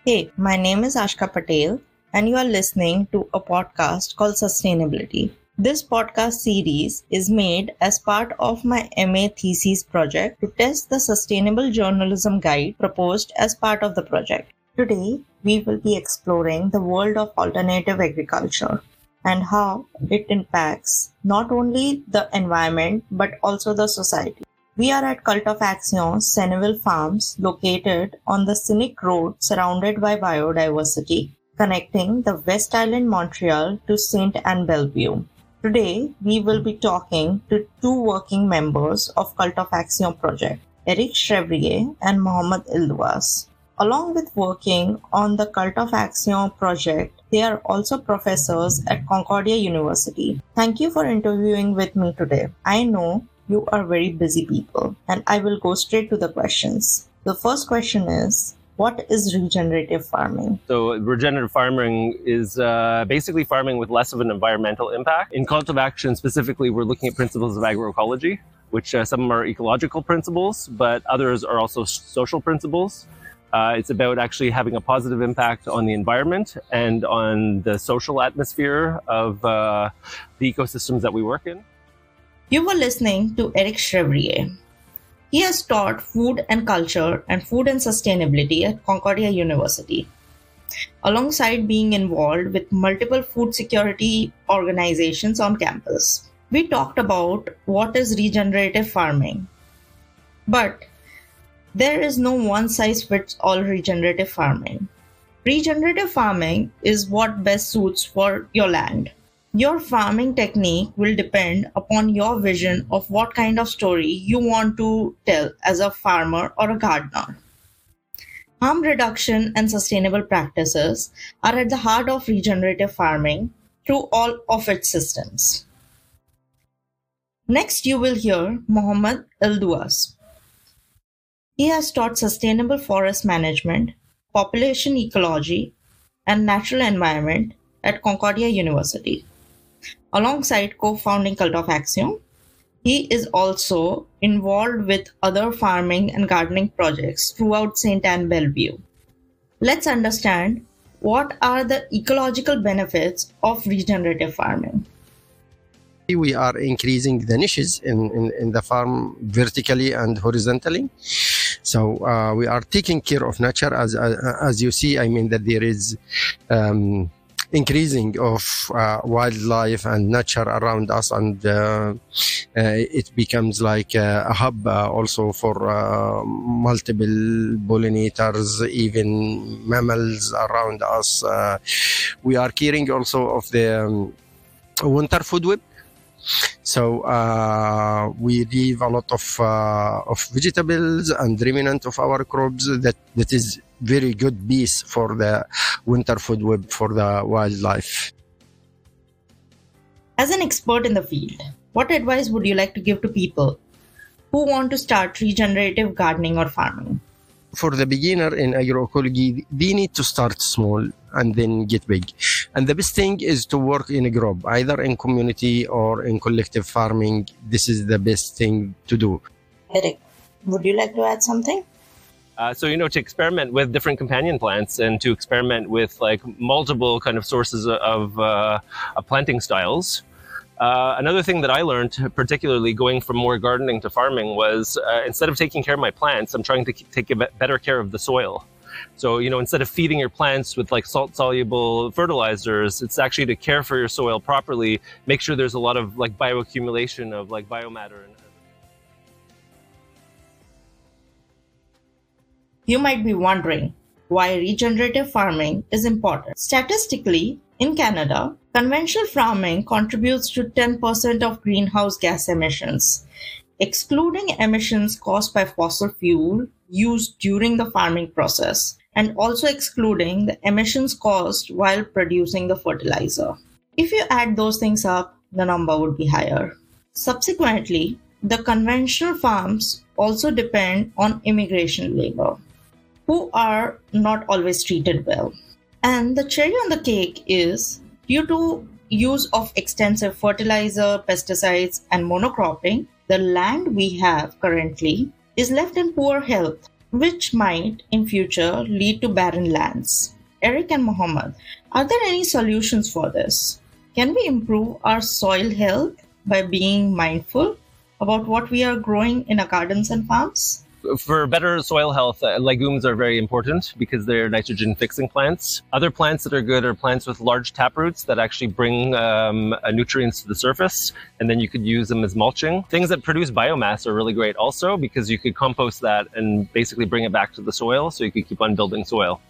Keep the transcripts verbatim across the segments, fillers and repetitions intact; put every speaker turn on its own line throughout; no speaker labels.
Hey, my name is Ashka Patel, and you are listening to a podcast called Sustainability. This podcast series is made as part of my M A thesis project to test the sustainable journalism guide proposed as part of the project. Today, we will be exploring the world of alternative agriculture and how it impacts not only the environment but also the society. We are at Cult of Action Senneville Farms, located on the scenic road surrounded by biodiversity, connecting the West Island Montreal to Saint Anne Bellevue. Today, we will be talking to two working members of Cult of Action project, Eric Chevrier and Mohammad Ildwas. Along with working on the Cult of Action project, they are also professors at Concordia University. Thank you for interviewing with me today. I know you are very busy people, and I will go straight to the questions. The first question is, what is regenerative farming?
So regenerative farming is uh, basically farming with less of an environmental impact. In Cult of Action specifically, we're looking at principles of agroecology, which uh, some are ecological principles, but others are also social principles. Uh, it's about actually having a positive impact on the environment and on the social atmosphere of uh, the ecosystems that we work in.
You were listening to Eric Chevrier. He has taught food and culture and food and sustainability at Concordia University, alongside being involved with multiple food security organizations on campus. We talked about what is regenerative farming, but there is no one-size-fits-all regenerative farming. Regenerative farming is what best suits for your land. Your farming technique will depend upon your vision of what kind of story you want to tell as a farmer or a gardener. Harm reduction and sustainable practices are at the heart of regenerative farming through all of its systems. Next, you will hear Mohammad Ildwas. He has taught sustainable forest management, population ecology, and natural environment at Concordia University. Alongside co-founding Cult of Action, he is also involved with other farming and gardening projects throughout Saint Anne Bellevue. Let's understand what are the ecological benefits of regenerative farming.
We are increasing the niches in, in, in the farm vertically and horizontally. So uh, we are taking care of nature. As, as, as you see, I mean that there is um, increasing of uh, wildlife and nature around us, and uh, uh, it becomes like a, a hub uh, also for uh, multiple pollinators, even mammals around us. Uh, we are caring also of the um, winter food web. So uh, we leave a lot of uh, of vegetables and remnant of our crops that, that is very good base for the winter food web for the wildlife.
As an expert in the field, what advice would you like to give to people who want to start regenerative gardening or farming?
For the beginner in agroecology, they need to start small and then get big. And the best thing is to work in a group, either in community or in collective farming. This is the best thing to do.
Eric, would you like to add something?
Uh, so, you know, to experiment with different companion plants and to experiment with like multiple kind of sources of, uh, of planting styles. Uh, another thing that I learned, particularly going from more gardening to farming, was uh, instead of taking care of my plants, I'm trying to take a better care of the soil. So, you know, instead of feeding your plants with like salt-soluble fertilizers, it's actually to care for your soil properly, make sure there's a lot of like bioaccumulation of like biomatter.
You might be wondering why regenerative farming is important. Statistically, in Canada, conventional farming contributes to ten percent of greenhouse gas emissions, excluding emissions caused by fossil fuel used during the farming process, and also excluding the emissions caused while producing the fertilizer. If you add those things up, the number would be higher. Subsequently, the conventional farms also depend on immigration labor, who are not always treated well. And the cherry on the cake is, due to use of extensive fertilizer, pesticides, and monocropping, the land we have currently is left in poor health. which might in future lead to barren lands. Eric and Mohammed, are there any solutions for this? Can we improve our soil health by being mindful about what we are growing in our gardens and farms?
For better soil health, uh, legumes are very important because they're nitrogen fixing plants. Other plants that are good are plants with large taproots that actually bring um, uh, nutrients to the surface, and then you could use them as mulching. Things that produce biomass are really great also because you could compost that and basically bring it back to the soil so you could keep on building soil.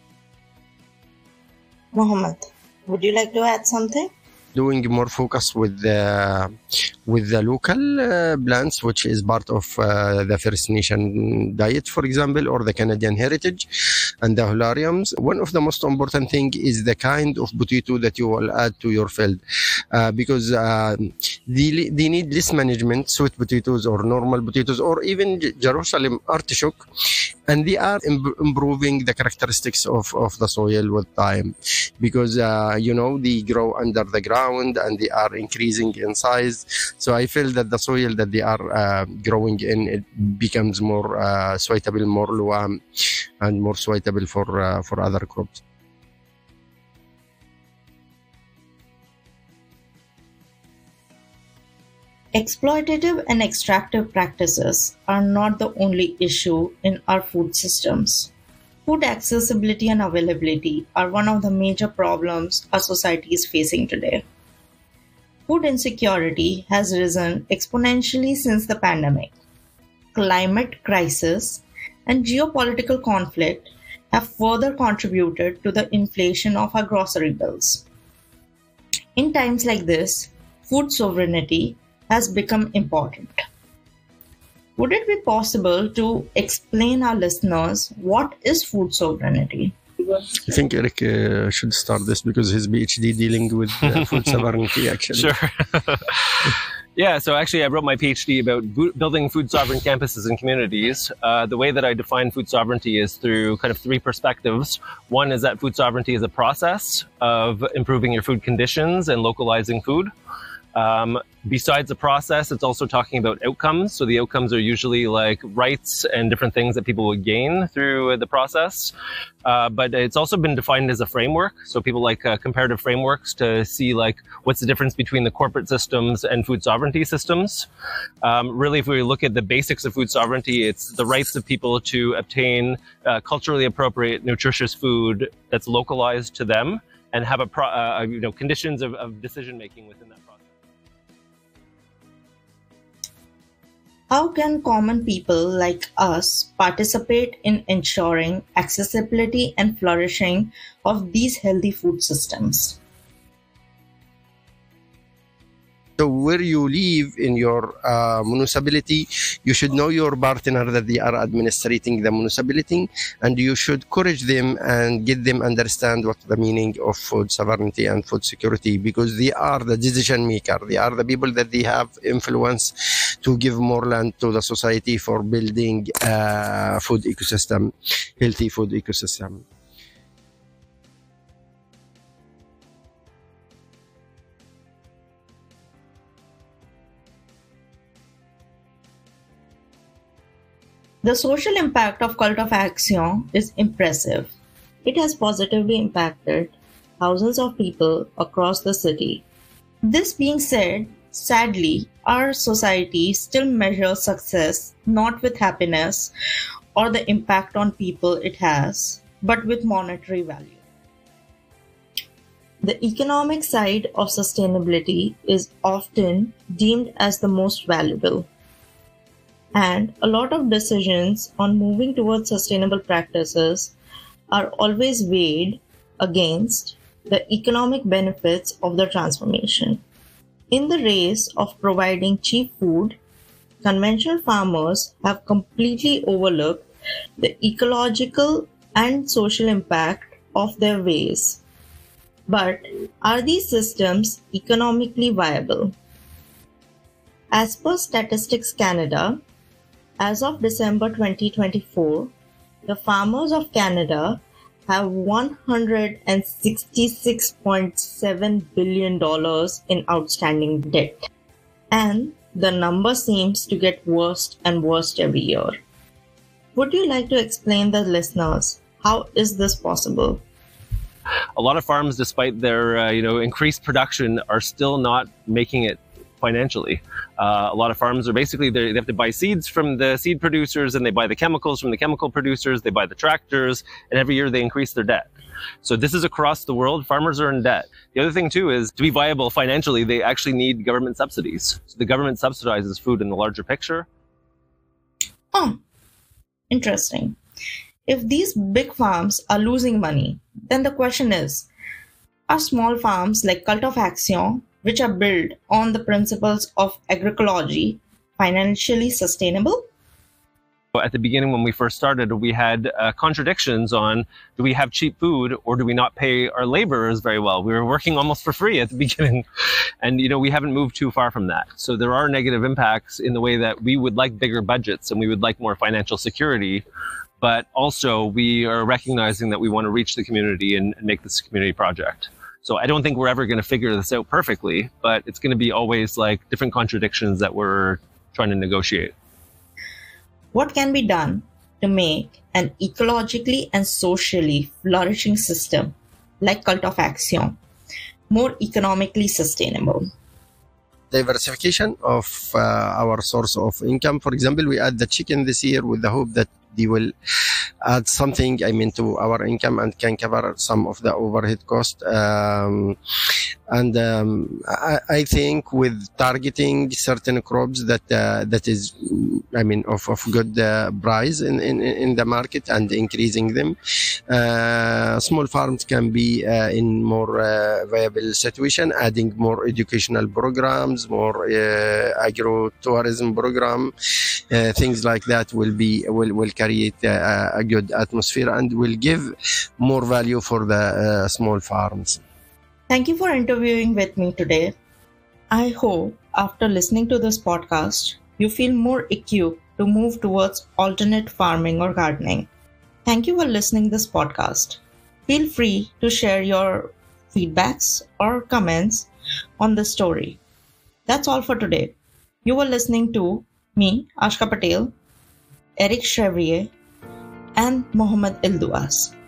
Mohammed, would you like to add something?
Doing more focus with the with the local uh, plants, which is part of uh, the First Nation diet, for example, or the Canadian heritage and the holariums. One of the most important thing is the kind of potato that you will add to your field, uh, because uh, they, they need less management, sweet potatoes or normal potatoes, or even Jerusalem artichoke, and they are Im- improving the characteristics of, of the soil with time, because uh, you know they grow under the ground and they are increasing in size. So I feel that the soil that they are uh, growing in, it becomes more uh, suitable, more loam, and more suitable for uh, for other crops.
Exploitative and extractive practices are not the only issue in our food systems. Food accessibility and availability are one of the major problems our society is facing today. Food insecurity has risen exponentially since the pandemic. Climate crisis and geopolitical conflict have further contributed to the inflation of our grocery bills. In times like this, food sovereignty has become important. Would it be possible to explain our listeners what is food sovereignty?
I think Eric uh, should start this because his PhD dealing with uh, food sovereignty actually.
Sure. Yeah, so actually I wrote my PhD about bo- building food sovereign campuses and communities. Uh, the way that I define food sovereignty is through kind of three perspectives. One is that food sovereignty is a process of improving your food conditions and localizing food. Um, besides the process, it's also talking about outcomes. So the outcomes are usually like rights and different things that people would gain through the process. Uh, but it's also been defined as a framework. So people like uh, comparative frameworks to see like what's the difference between the corporate systems and food sovereignty systems. Um, really, if we look at the basics of food sovereignty, it's the rights of people to obtain uh, culturally appropriate, nutritious food that's localized to them and have a pro- uh, you know conditions of, of decision making within that process.
How can common people like us participate in ensuring accessibility and flourishing of these healthy food systems?
So where you live in your uh, municipality, you should know your partner that they are administrating the municipality, and you should encourage them and get them understand what the meaning of food sovereignty and food security, because they are the decision maker. They are the people that they have influence to give more land to the society for building uh, food ecosystem, healthy food ecosystem.
The social impact of Cult of Action is impressive. It has positively impacted thousands of people across the city. This being said, sadly, our society still measures success not with happiness or the impact on people it has, but with monetary value. The economic side of sustainability is often deemed as the most valuable. And a lot of decisions on moving towards sustainable practices are always weighed against the economic benefits of the transformation. In the race of providing cheap food, conventional farmers have completely overlooked the ecological and social impact of their ways. But are these systems economically viable? As per Statistics Canada, as of December twenty twenty-four, the farmers of Canada have one hundred sixty-six point seven billion dollars in outstanding debt. And the number seems to get worse and worse every year. Would you like to explain the listeners how is this possible?
A lot of farms, despite their uh, you know increased production, are still not making it financially. Uh, a lot of farms are basically, they have to buy seeds from the seed producers, and they buy the chemicals from the chemical producers, they buy the tractors, and every year they increase their debt. So this is across the world. Farmers are in debt. The other thing too is, to be viable financially, they actually need government subsidies. So the government subsidizes food in the larger picture.
Oh, interesting. If these big farms are losing money, then the question is, are small farms like Cult of Action, which are built on the principles of agroecology, financially sustainable?
At the beginning, when we first started, we had uh, contradictions on, do we have cheap food or do we not pay our laborers very well? We were working almost for free at the beginning. And, you know, we haven't moved too far from that. So there are negative impacts in the way that we would like bigger budgets and we would like more financial security. But also we are recognizing that we want to reach the community and, and make this a community project. So I don't think we're ever going to figure this out perfectly, but it's going to be always like different contradictions that we're trying to negotiate.
What can be done to make an ecologically and socially flourishing system like Cult of Action more economically sustainable?
Diversification of uh, our source of income. For example, we add the chicken this year with the hope that they will add something, I mean, to our income and can cover some of the overhead cost. Um, and um, I, I think with targeting certain crops that uh, that is, I mean, of, of good uh, price in, in, in the market and increasing them, uh, small farms can be uh, in more uh, viable situation, adding more educational programs, more uh, agro-tourism program, uh, things like that will be will, will create uh, a good atmosphere and will give more value for the uh, small farms.
Thank you for interviewing with me today. I hope after listening to this podcast, you feel more equipped to move towards alternate farming or gardening. Thank you for listening to this podcast. Feel free to share your feedbacks or comments on the story. That's all for today. You were listening to me, Ashka Patel, Eric Chevrier, and Mohammed Ilduas.